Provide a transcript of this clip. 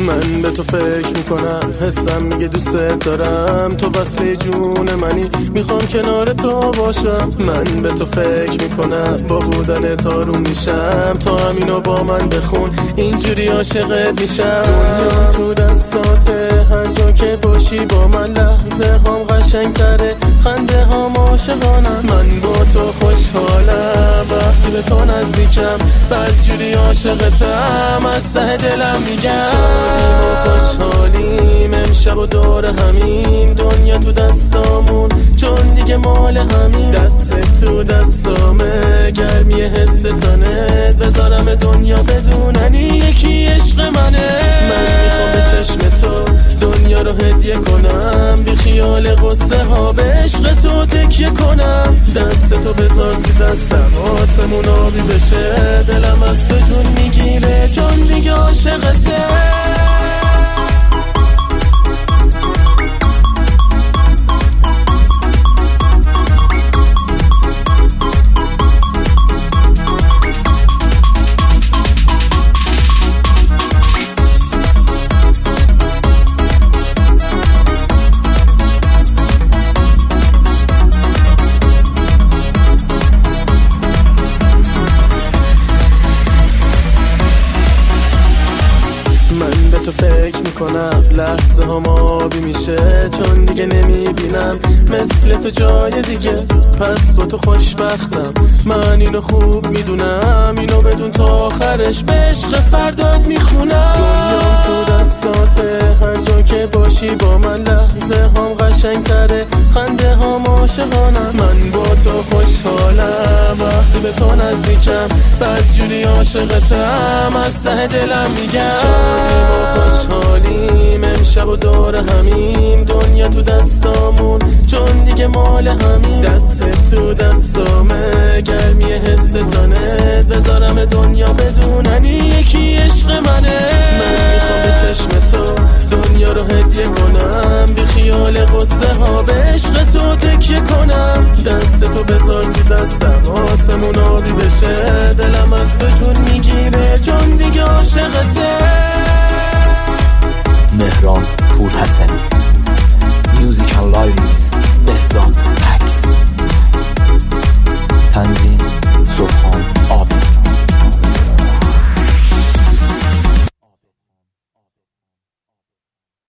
من به تو فکر میکنم، حسم میگه دوست دارم، تو وصله جون منی، میخوام کنار تو باشم. من به تو فکر میکنم، با بودن تارون میشم، تو همینو با من بخون، اینجوری عاشقت میشم. دنیا تو دستاته، هر جا که باشی با من، لحظه هم قشنگ تره، خنده هم عاشقانم. من با تو خوشحالم وقتی به تو نزدیکم، بدجوری عاشقتم، از ته دلم میگم. شادیم و خوشحالیم امشب و دور همیم، دنیا تو دستامون چون دیگه مال همین. دست تو دستامه، گرمی حس تنت، بذارم دنیا بدوننی یکی عشق منه. من میخوام به چشم تو دنیا رو هدیه کنم، بی خیال غصه ها به عشق تو تکیه کنم. دست تو بذار تو دستم، آسمون آبی بشه، دلم از تو جون میگیره چون دیگه عاشقته. من به تو فکر میکنم، لحظه هم آبی میشه، چون دیگه نمیبینم مثل تو جای دیگه، پس با تو خوشبختم. من اینو خوب میدونم، اینو بدون تا آخرش به عشق فرداد میخونم. دنیا تو دستاته، هر جا که باشی با من، لحظه هم قشنگ تره، خنده هم عاشقانم. من با تو خوشحالم وقتی به تو نزدیکم، بدجوری عاشقتم، از ته دلم میگم. شادیم و خوشحالیم امشب و دور همیم، دنیا تو دستامون چون دیگه مال همین. دست تو دستامه، گرمی حس تنت، بذارم دنیا بدوننی یکی عشق منه. من میخوام به چشم تو دنیا رو هدیه کنم، بی خیال غصه ها به عشق تو تکیه